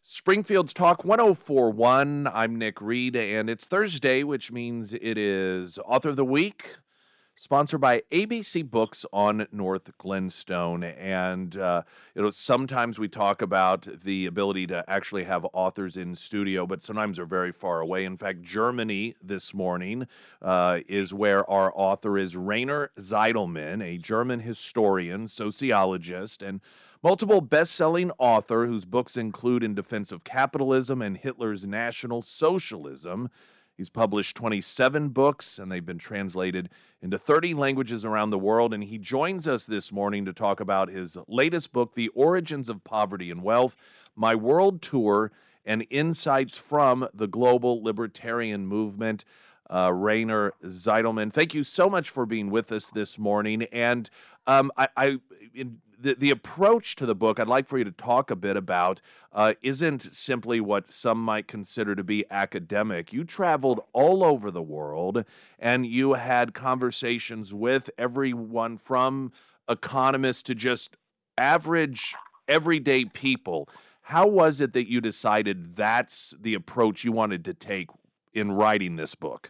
Springfield's Talk 1041. I'm Nick Reed, and it's Thursday, which means it is Author of the Week, sponsored by ABC Books on North Glenstone. And sometimes we talk about the ability to actually have authors in studio, but sometimes they're very far away. In fact, Germany this morning is where our author is. Rainer Zitelmann, a German historian, sociologist, and multiple best-selling author whose books include In Defense of Capitalism and Hitler's National Socialism. He's published 27 books, and they've been translated into 30 languages around the world. And he joins us this morning to talk about his latest book, The Origins of Poverty and Wealth, My World Tour, and Insights from the Global Libertarian Movement. Rainer Zitelmann, thank you so much for being with us this morning. And the approach to the book I'd like for you to talk a bit about isn't simply what some might consider to be academic. You traveled all over the world, and you had conversations with everyone from economists to just average, everyday people. How was it that you decided that's the approach you wanted to take in writing this book?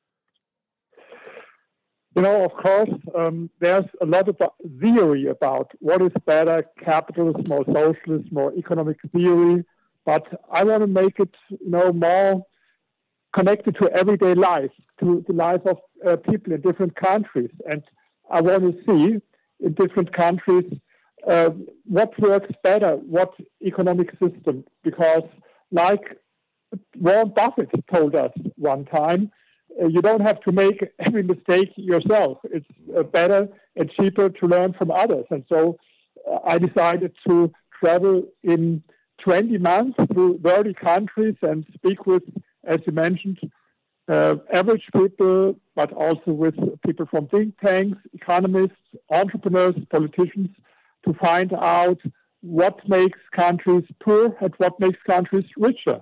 Of course, there's a lot of theory about what is better, capitalism or socialism or economic theory, but I want to make it, more connected to everyday life, to the life of people in different countries. And I want to see in different countries what works better, what economic system, because like Warren Buffett told us one time, you don't have to make every mistake yourself. It's better and cheaper to learn from others. And so I decided to travel in 20 months through 30 countries and speak with, as you mentioned, average people, but also with people from think tanks, economists, entrepreneurs, politicians, to find out what makes countries poor and what makes countries richer.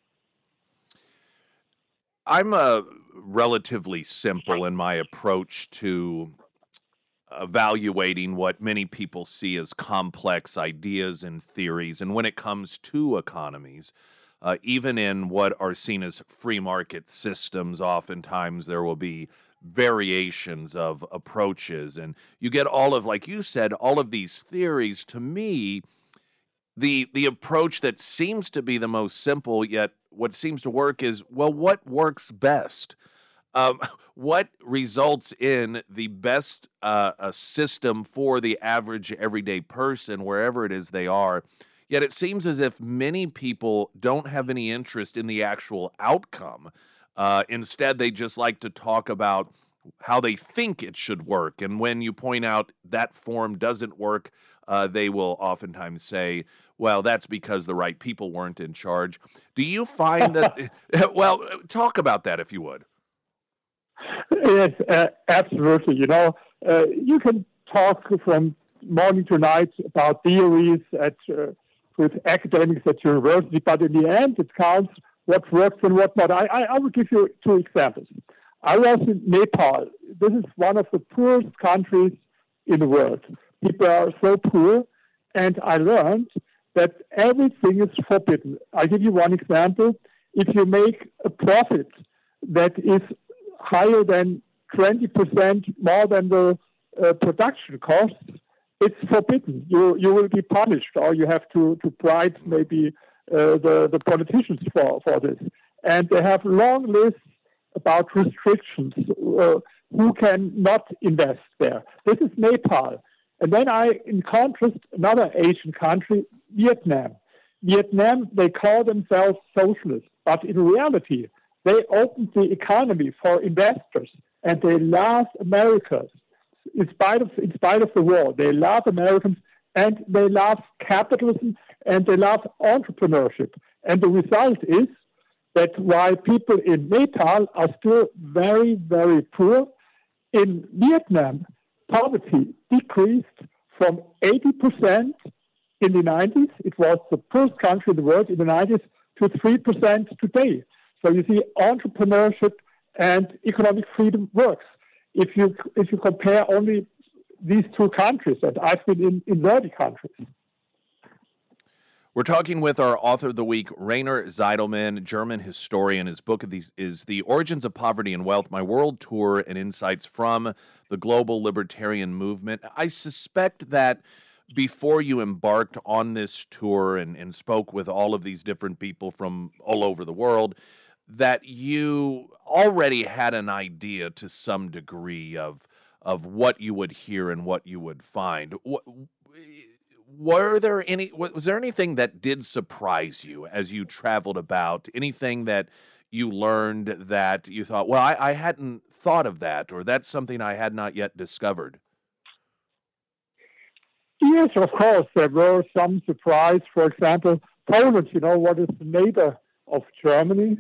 I'm relatively simple in my approach to evaluating what many people see as complex ideas and theories. And when it comes to economies, even in what are seen as free market systems, oftentimes there will be variations of approaches. And you get all of, like you said, all of these theories. To me, the approach that seems to be the most simple, yet what seems to work is, well, what works best? What results in the best system for the average everyday person, wherever it is they are? Yet it seems as if many people don't have any interest in the actual outcome. Instead, they just like to talk about how they think it should work. And when you point out that form doesn't work, they will oftentimes say, well, that's because the right people weren't in charge. Do you find that, well, talk about that if you would. Yes, absolutely. You can talk from morning to night about theories with academics at university, but in the end, it counts what works and what not. I will give you two examples. I was in Nepal. This is one of the poorest countries in the world. People are so poor, and I learned that everything is forbidden. I'll give you one example. If you make a profit that is higher than 20% more than the production costs, it's forbidden. You will be punished, or you have to bribe maybe the politicians for this. And they have long lists about restrictions, who can not invest there. This is Nepal. And then in contrast, another Asian country, Vietnam. Vietnam, they call themselves socialists, but in reality, they opened the economy for investors, and they love Americans. In spite of the war, they love Americans, and they love capitalism, and they love entrepreneurship. And the result is that while people in Nepal are still very, very poor, in Vietnam, poverty decreased from 80% in the 90s. It was the poorest country in the world in the 90s to 3% today. So you see, entrepreneurship and economic freedom works. If you compare only these two countries, and I've been in 30 countries. We're talking with our author of the week, Rainer Zitelmann, German historian. His book is The Origins of Poverty and Wealth, My World Tour and Insights from the Global Libertarian Movement. I suspect that before you embarked on this tour and spoke with all of these different people from all over the world, that you already had an idea to some degree of what you would hear and what you would find. Was there anything that did surprise you as you traveled about? Anything that you learned that you thought, well, I hadn't thought of that, or that's something I had not yet discovered? Yes, of course, there were some surprise. For example, Poland, what is the neighbor of Germany?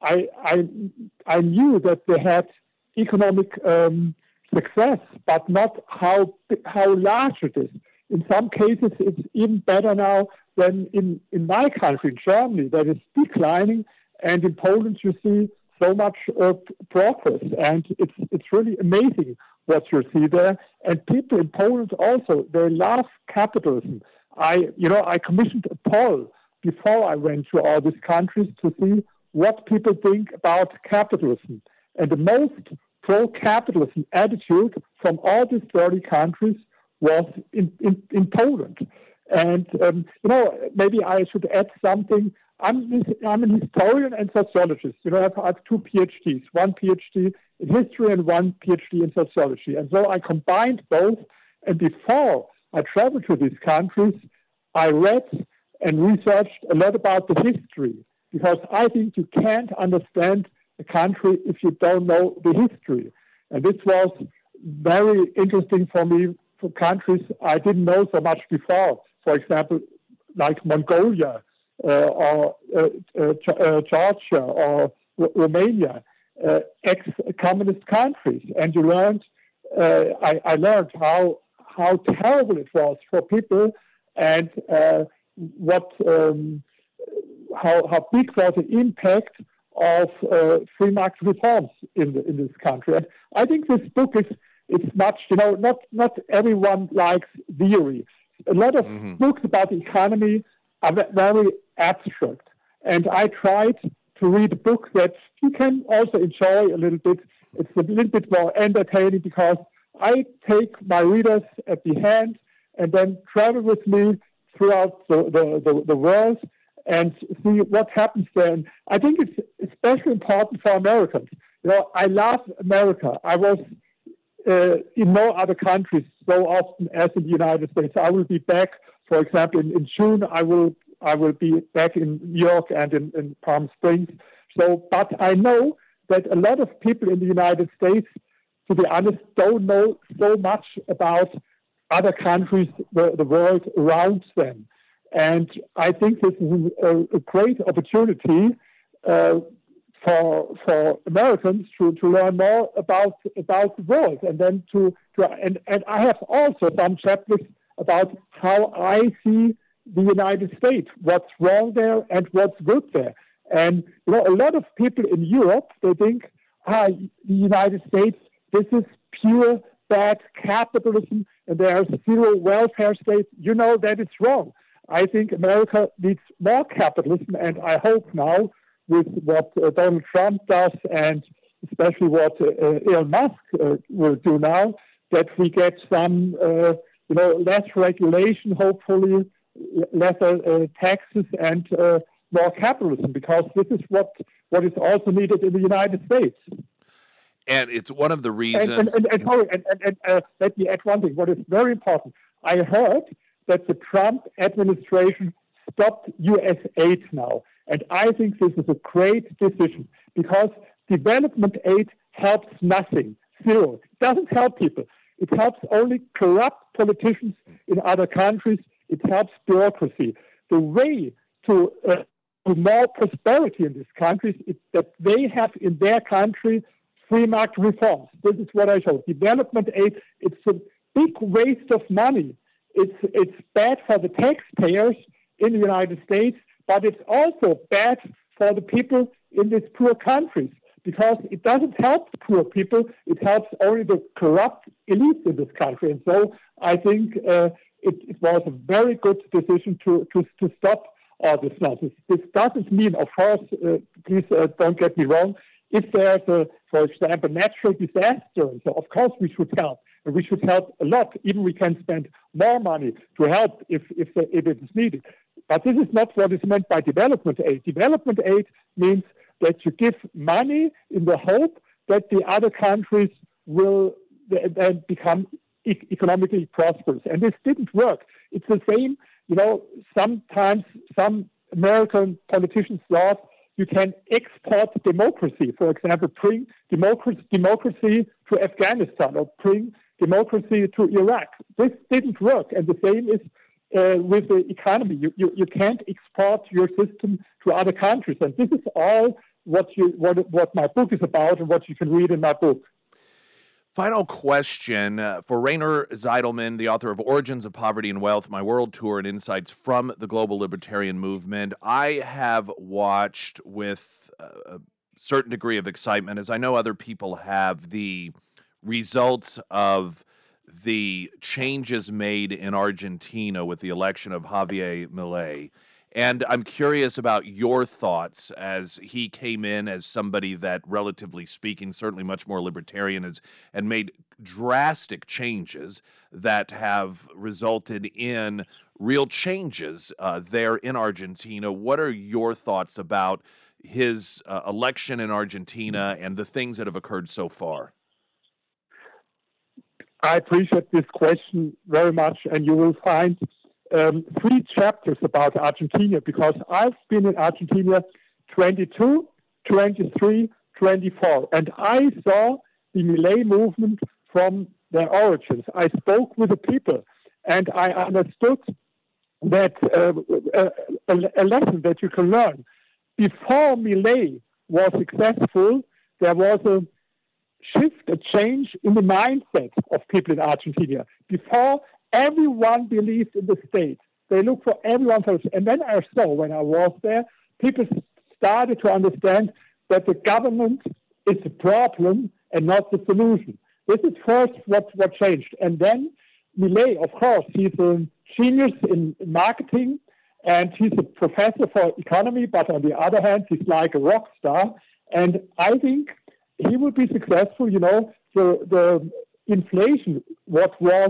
I knew that they had economic success, but not how large it is. In some cases, it's even better now than in my country, in Germany, that is declining. And in Poland, you see so much progress, and it's really amazing what you see there. And people in Poland also, they love capitalism. I commissioned a poll before I went to all these countries to see what people think about capitalism. And the most pro-capitalism attitude from all these 30 countries was in Poland. And, maybe I should add something. I'm an historian and sociologist. I have two PhDs, one PhD in history and one PhD in sociology. And so I combined both. And before I traveled to these countries, I read and researched a lot about the history, because I think you can't understand a country if you don't know the history. And this was very interesting for me, for countries I didn't know so much before. For example, like Mongolia or Georgia or Romania, ex-communist countries. And you learned, I learned how terrible it was for people, and how big was the impact of free market reforms in this country. And I think this book is much, not everyone likes theory. A lot of books about the economy are very abstract. And I tried to read a book that you can also enjoy a little bit. It's a little bit more entertaining, because I take my readers at the hand and then travel with me throughout the world and see what happens there. And I think it's especially important for Americans. I love America. I was in no other countries so often as in the United States. I will be back, for example, in June. I will be back in New York and in Palm Springs. But I know that a lot of people in the United States, to be honest, don't know so much about other countries, the world around them. And I think this is a great opportunity for Americans to learn more about the world, and then and I have also some chapters about how I see the United States, what's wrong there and what's good there. And a lot of people in Europe, they think, the United States, this is pure bad capitalism, and there's zero welfare state. That it's wrong. I think America needs more capitalism, and I hope now, with what Donald Trump does, and especially what Elon Musk will do now, that we get some, less regulation, hopefully, lesser taxes, and more capitalism, because this is what is also needed in the United States. And it's one of the reasons. And let me add one thing. What is very important, I heard that the Trump administration stopped U.S. aid now. And I think this is a great decision, because development aid helps nothing, zero. It doesn't help people. It helps only corrupt politicians in other countries. It helps bureaucracy. The way to more prosperity in these countries is that they have in their country free market reforms. This is what I show. Development aid, it's a big waste of money. It's bad for the taxpayers in the United States, but it's also bad for the people in these poor countries, because it doesn't help the poor people. It helps only the corrupt elites in this country. And so I think it was a very good decision to stop all this nonsense. This doesn't mean, of course, please don't get me wrong, if there's for example, natural disaster, so of course we should help. And we should help a lot. Even we can spend more money to help if it is needed. But this is not what is meant by development aid. Development aid means that you give money in the hope that the other countries will then become economically prosperous. And this didn't work. It's the same, sometimes some American politicians thought you can export democracy. For example, bring democracy to Afghanistan or bring democracy to Iraq. This didn't work. And the same is with the economy. You can't export your system to other countries. And this is all what my book is about and what you can read in my book. Final question for Rainer Zitelmann, the author of Origins of Poverty and Wealth, My World Tour and Insights from the Global Libertarian Movement. I have watched with a certain degree of excitement, as I know other people have, the results of the changes made in Argentina with the election of Javier Milei. And I'm curious about your thoughts as he came in as somebody that, relatively speaking, certainly much more libertarian and made drastic changes that have resulted in real changes there in Argentina. What are your thoughts about his election in Argentina and the things that have occurred so far? I appreciate this question very much, and you will find 3 chapters about Argentina, because I've been in Argentina 22, 23, 24, and I saw the Milei movement from their origins. I spoke with the people, and I understood that a lesson that you can learn. Before Milei was successful, there was a shift, a change in the mindset of people in Argentina. Before, everyone believed in the state. They looked for everyone first. And then I saw, when I was there, people started to understand that the government is the problem and not the solution. This is first what changed. And then Milei, of course, he's a genius in marketing, and he's a professor for economy, but on the other hand, he's like a rock star. And I think he will be successful. The inflation, what was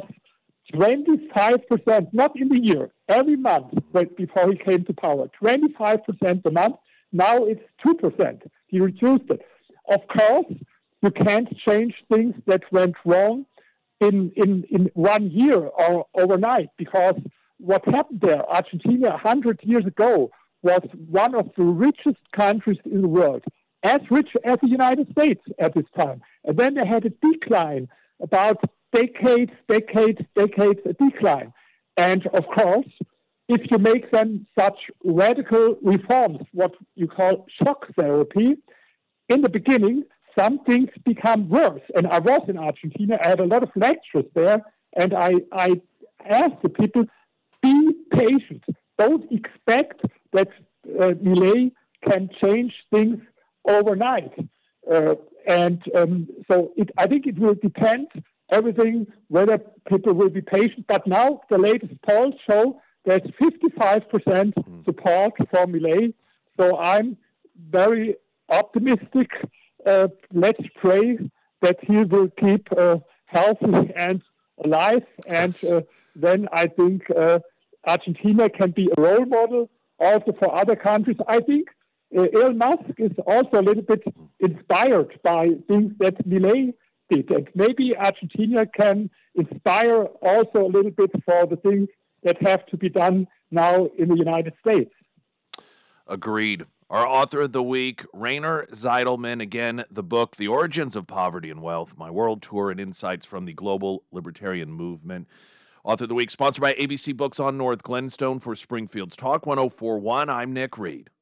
25%, not in the year, every month before he came to power, 25% a month. Now it's 2%. He reduced it. Of course, you can't change things that went wrong in 1 year or overnight, because what happened there, Argentina 100 years ago was one of the richest countries in the world, as rich as the United States at this time. And then they had a decline, about decades, a decline. And of course, if you make then such radical reforms, what you call shock therapy, in the beginning, some things become worse. And I was in Argentina, I had a lot of lectures there, and I asked the people, be patient. Don't expect that Milei can change things overnight. I think it will depend everything, whether people will be patient. But now the latest polls show there's 55% support for Milei. So I'm very optimistic. Let's pray that he will keep healthy and alive. And then I think Argentina can be a role model also for other countries. I think Elon Musk is also a little bit inspired by things that Milei did. And maybe Argentina can inspire also a little bit for the things that have to be done now in the United States. Agreed. Our author of the week, Rainer Zitelmann. Again, the book, The Origins of Poverty and Wealth, My World Tour and Insights from the Global Libertarian Movement. Author of the week, sponsored by ABC Books on North Glenstone for Springfield's Talk 104.1. I'm Nick Reed.